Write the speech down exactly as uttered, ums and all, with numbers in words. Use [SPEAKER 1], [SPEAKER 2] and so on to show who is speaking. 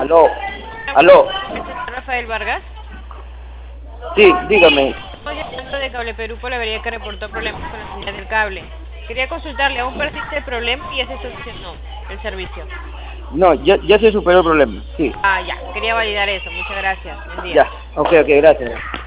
[SPEAKER 1] Aló, aló.
[SPEAKER 2] Rafael Vargas.
[SPEAKER 1] Sí, dígame.
[SPEAKER 2] Estoy llamando de Cable Perú por la avería que reportó problemas con la señal del cable. Quería consultarle, ¿aún persiste el problema y ya se solucionó el servicio?
[SPEAKER 1] No, ya, ya se superó el problema, sí.
[SPEAKER 2] Ah, ya, quería validar eso. Muchas gracias. Buen día.
[SPEAKER 1] Ya, ok, ok, gracias.